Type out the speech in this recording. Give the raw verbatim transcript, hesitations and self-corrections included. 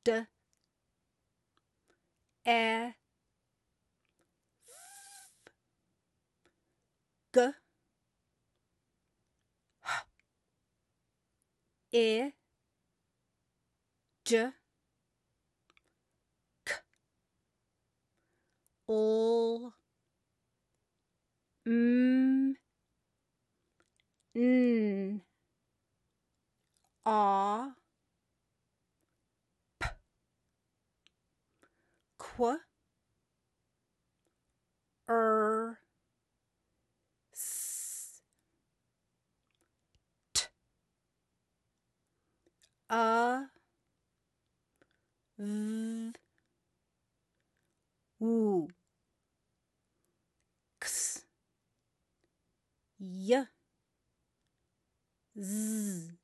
D, E, G, H, I, J, K, L, M, N, O, P, Q, R, S, T, U, V, W, X, Y, Z.